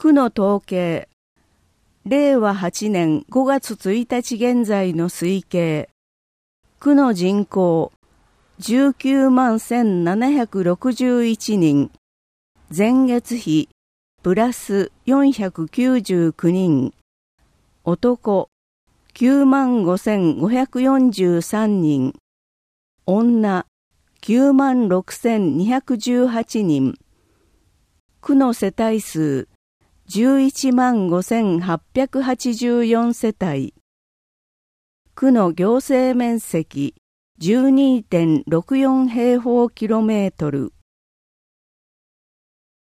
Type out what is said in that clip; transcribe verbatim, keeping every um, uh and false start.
区の統計、れいわはちねんごがつついたち現在の推計、区の人口じゅうきゅうまんせんななひゃくろくじゅういちにん、前月比プラスよんひゃくきゅうじゅうきゅうにん、男きゅうまんごせんごひゃくよんじゅうさんにん、女きゅうまんろくせんにひゃくじゅうはちにん、区の世帯数じゅういちまんごせんはっぴゃくはちじゅうよん世帯、区の行政面積 じゅうにてんろくよん 平方キロメートル、